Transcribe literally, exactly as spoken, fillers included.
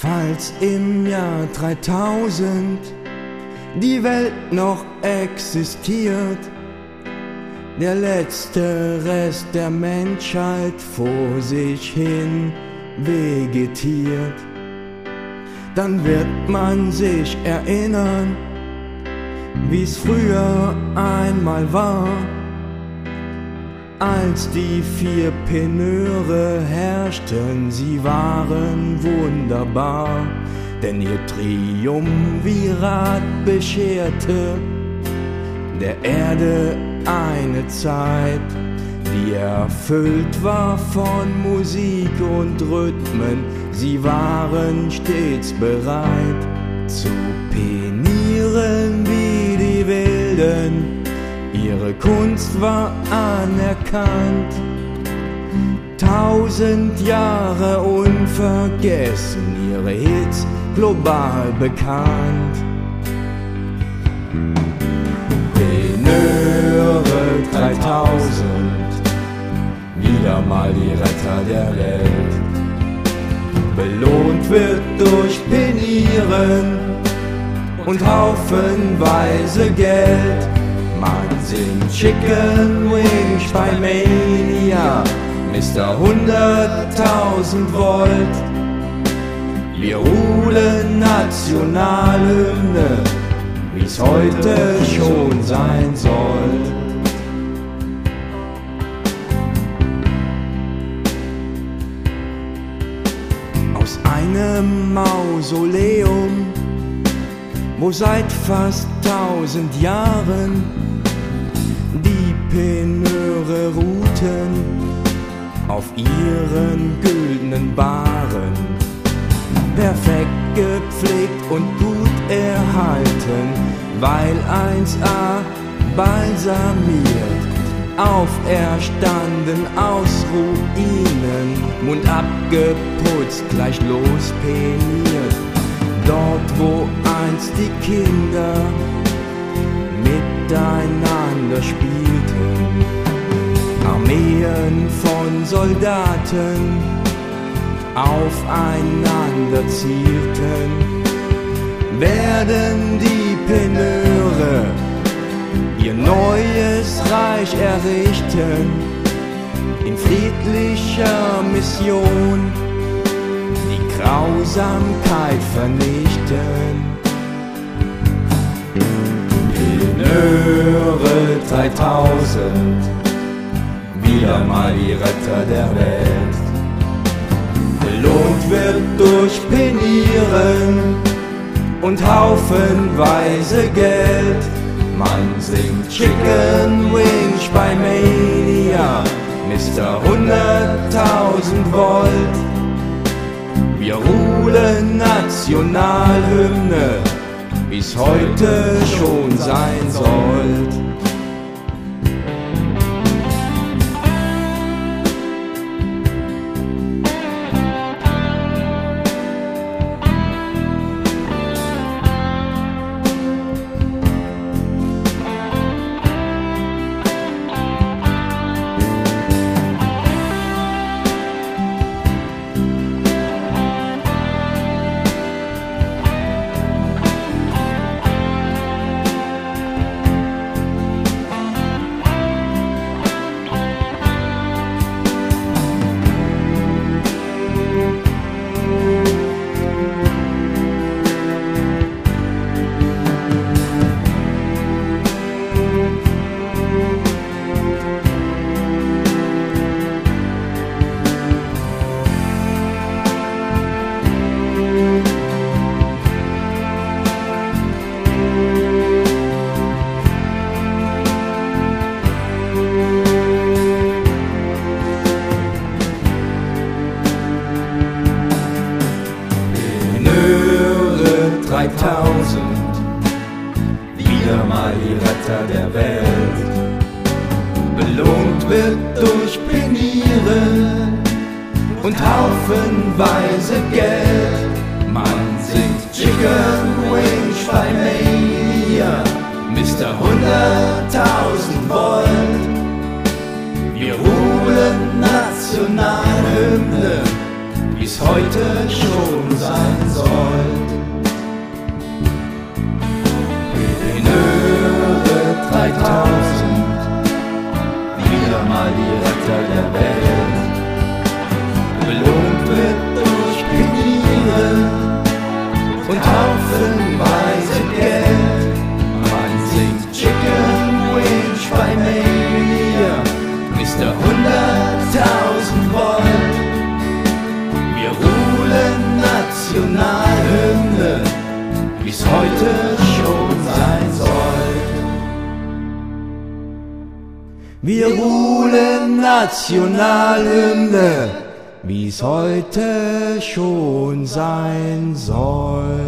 Falls im Jahr dreitausend die Welt noch existiert, der letzte Rest der Menschheit vor sich hin vegetiert, dann wird man sich erinnern, wie's früher einmal war, als die vier Penöre herrschten. Sie waren wunderbar, denn ihr Triumvirat bescherte der Erde eine Zeit, die erfüllt war von Musik und Rhythmen. Sie waren stets bereit zu penieren wie die Wilden. Ihre Kunst war anerkannt, tausend Jahre unvergessen, ihre Hits global bekannt. Penöre dreitausend, wieder mal die Retter der Welt. Belohnt wird durch Penieren und haufenweise Geld. Man singt Chicken Wings bei Mania, Mister hunderttausend Volt. Wir ruhen Nationalhymne, wie's heute schon sein soll. Aus einem Mausoleum, wo seit fast tausend Jahren die Penöre ruhten auf ihren güldenen Bahren, perfekt gepflegt und gut erhalten, weil eins a balsamiert, auferstanden aus Ruinen, Mund abgeputzt, gleich los peniert. Dort, wo einst die Kinder miteinander spielten, Armeen von Soldaten aufeinander zielten, werden die Penöre ihr neues Reich errichten, in friedlicher Mission die Grausamkeit vernichten. Penöre dreitausend, wieder mal die Retter der Welt. Belohnt wird durch Penieren und haufenweise Geld. Man singt Chicken Wings bei Mania, Mister hunderttausend Volt. Wir ruhen Nationalhymne, wie's heute schon sein soll. dreitausend, wieder mal die Retter der Welt. Belohnt wird durch Penieren und haufenweise Geld. Man singt Chicken Wings bei Mania, Mister hunderttausend Volt. Wir ruhen Nationalhymne, wie's heute schon sein soll. Wir ruhen Nationalhymne, wie's heute schon sein soll.